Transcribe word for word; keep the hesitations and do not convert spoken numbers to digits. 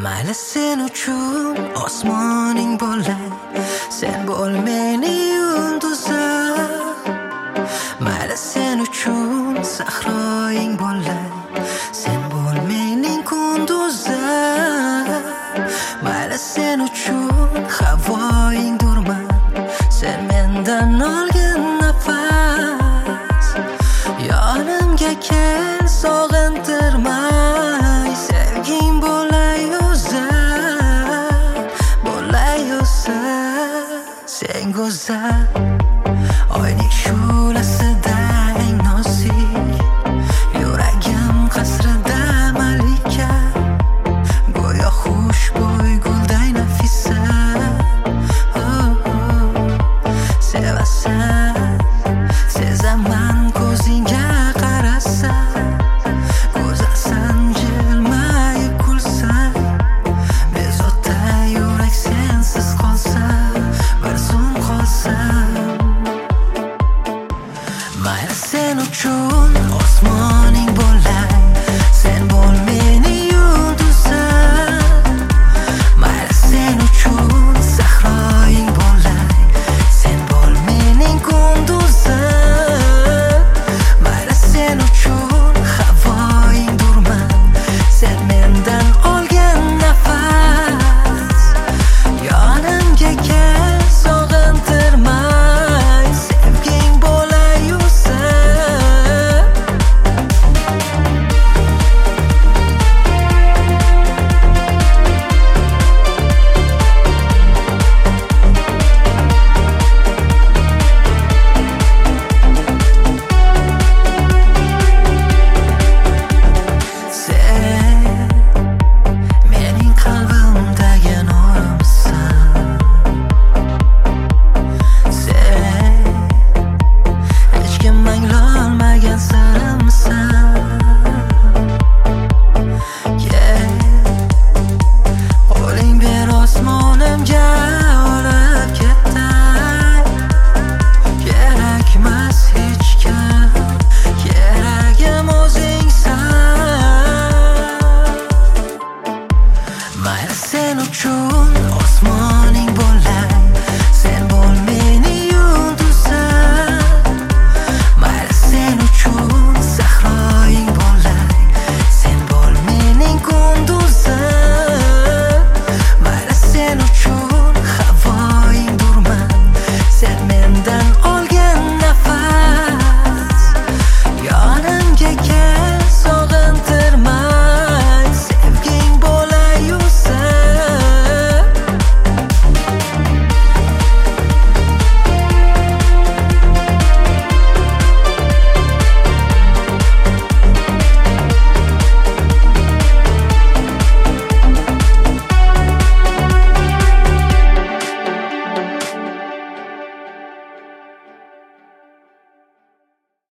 Mayli sen uchun osmoning bo'lay, sen bo'l mening yulduzim. Mayli sen uchun sahroing bo'lay, sen bo'l mening kunduzim. Mayli sen uchun havoing durman, sen mendan olgin nafas. Yonimga kel, sog'intirmay, sevging bo'lay o'zim, bo'lay o'zim. Sen go'zal, oyning shu'lasidek nozik, yuragim qasrida malika, go'yo xushbo'y gulday nafisa. Oh, oh. Sevasan, sezaman ko'zingga qarasam, go'zalsan, jilmayib kulsang, bezovta yurak sensiz qolsa, bir zum qolsam. Mayli sen uchun osmoning bo'lay, sen bo'l mening yulduzim. Mayli sen uchun sahroing bo'lay, sen bo'l mening kunduzim. Mayli sen uchun havoing durman, sen mendan olgin nafas. Yonimga kel, sog'intirmay, sevging bo'lay o'zim. Sen mening qalbimdagi nurimsan. Sen hech kim anglolmagan sirimsan. Kel, qo'ling ber, osmonimga olib ketay. Kerakmas hech kim, keragim o'zingsan. Mayli sen uchun osmon